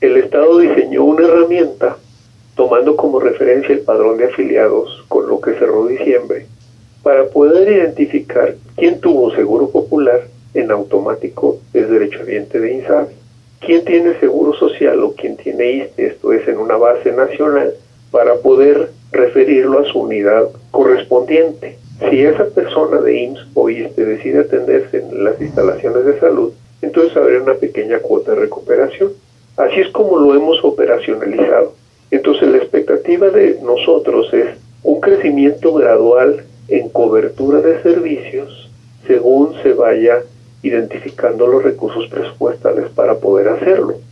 El Estado diseñó una herramienta tomando como referencia el padrón de afiliados con lo que cerró diciembre para poder identificar quién tuvo seguro popular en automático es derechohabiente de INSABI, quién tiene seguro social o quién tiene ISSSTE, esto es en una base nacional, para poder referirlo a su unidad correspondiente. Si esa persona de IMSS o ISSSTE decide atenderse en las instalaciones de salud, entonces habría una pequeña cuota de recuperación. Así es como lo hemos operacionalizado. Entonces la expectativa de nosotros es un crecimiento gradual en cobertura de servicios según se vaya identificando los recursos presupuestales para poder hacerlo.